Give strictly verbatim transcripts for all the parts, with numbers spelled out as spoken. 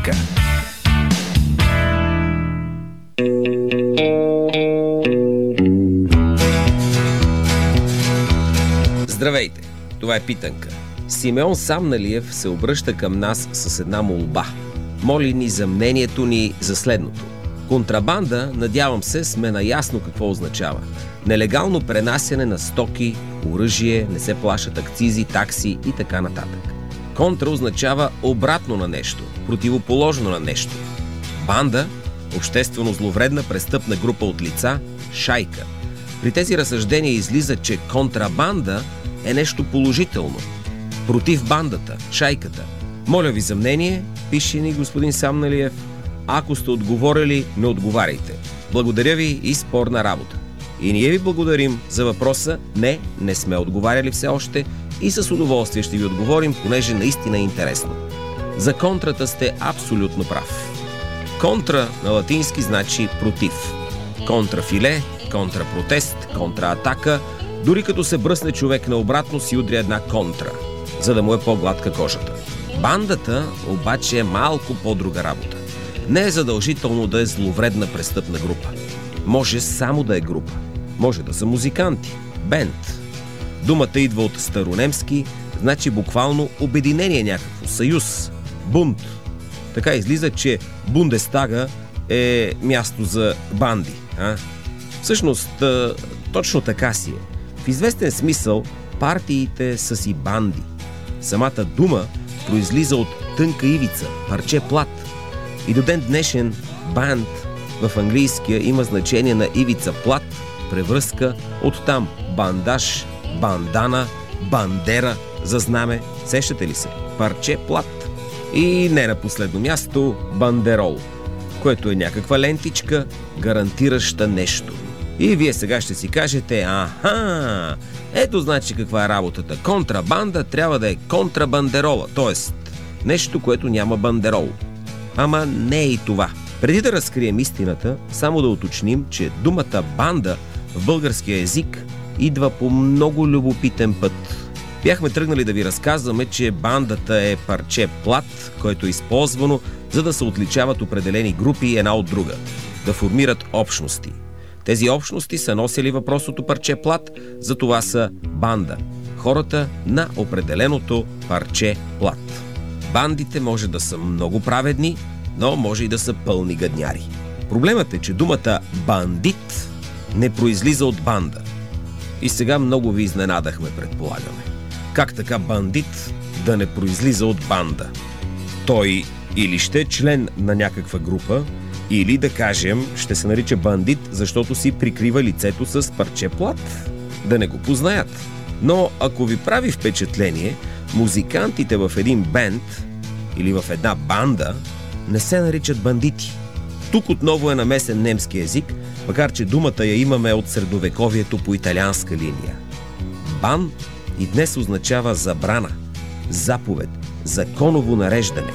Питанка. Здравейте, това е Питанка. Симеон Самналиев се обръща към нас с една молба. Моли ни за мнението ни за следното. Контрабанда, надявам се, сме наясно какво означава. Нелегално пренасяне на стоки, оръжие, не се плащат акцизи, такси и така нататък. Контра означава обратно на нещо, противоположно на нещо. Банда – обществено зловредна престъпна група от лица, шайка. При тези разсъждения излиза, че контрабанда е нещо положително. Против бандата, шайката. Моля ви за мнение, пише ни господин Самналиев. Ако сте отговорили, не отговаряйте. Благодаря ви и спорна работа. И ние ви благодарим за въпроса. Не, не сме отговаряли все още и с удоволствие ще ви отговорим, понеже наистина е интересно. За контрата сте абсолютно прав. Контра на латински значи против. Контрафиле, контрапротест, контраатака. Дори като се бръсне човек наобратно, си удря една контра, за да му е по-гладка кожата. Бандата обаче е малко по-друга работа. Не е задължително да е зловредна престъпна група. Може само да е група. Може да са музиканти, бенд. Думата идва от старонемски, значи буквално обединение някакво, съюз, бунт. Така излиза, че Бундестага е място за банди. А? Всъщност, точно така си е. В известен смисъл, партиите са си банди. Самата дума произлиза от тънка ивица, парче плат. И до ден днешен банд в английския има значение на ивица плат, превръзка, оттам бандаж, бандана, бандера за знаме. Сещате ли се? Парче плат. И не на последно място бандерол, което е някаква лентичка, гарантираща нещо. И вие сега ще си кажете, аха, ето значи каква е работата. Контрабанда трябва да е контрабандерола, т.е. нещо, което няма бандерол. Ама не е и това. Преди да разкрием истината, само да уточним, че думата банда в българския език идва по много любопитен път. Бяхме тръгнали да ви разказваме, че бандата е парче плат, което е използвано, за да се отличават определени групи една от друга, да формират общности. Тези общности са носили въпросното парче плат, затова са банда. Хората на определеното парче плат. Бандите може да са много праведни, но може и да са пълни гадняри. Проблемът е, че думата бандит не произлиза от банда. И сега много ви изненадахме, предполагаме. Как така бандит да не произлиза от банда? Той или ще е член на някаква група, или, да кажем, ще се нарича бандит, защото си прикрива лицето с парче плат. Да не го познаят. Но ако ви прави впечатление, музикантите в един бенд или в една банда не се наричат бандити. Тук отново е намесен немски език, макар че думата я имаме от средновековието по италианска линия. Бан и днес означава забрана, заповед, законово нареждане.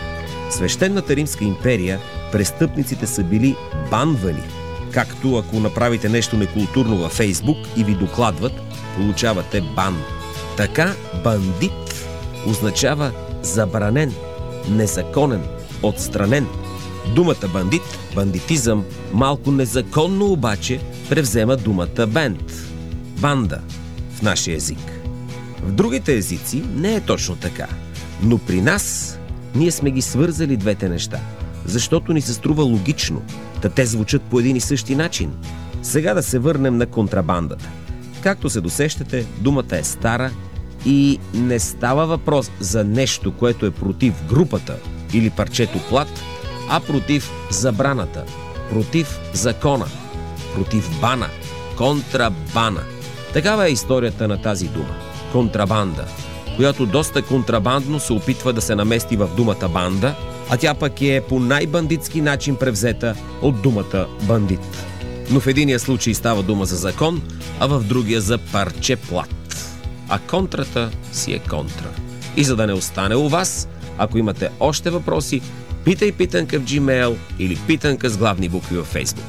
В Свещенната Римска империя престъпниците са били банвани, както ако направите нещо некултурно във Фейсбук и ви докладват, получавате бан. Така бандит означава забранен, незаконен, отстранен. Думата бандит, бандитизъм, малко незаконно обаче превзема думата бенд, банда в нашия език. В другите езици не е точно така, но при нас ние сме ги свързали двете неща, защото ни се струва логично, та те звучат по един и същи начин. Сега да се върнем на контрабандата. Както се досещате, думата е стара и не става въпрос за нещо, което е против групата или парчето плат, а против забраната, против закона, против бана, контрабана. Такава е историята на тази дума – контрабанда, която доста контрабандно се опитва да се намести в думата банда, а тя пък е по най-бандитски начин превзета от думата бандит. Но в единия случай става дума за закон, а в другия за парче плат. А контрата си е контра. И за да не остане у вас, ако имате още въпроси, питай Питанка в Gmail или Питанка с главни букви във Facebook.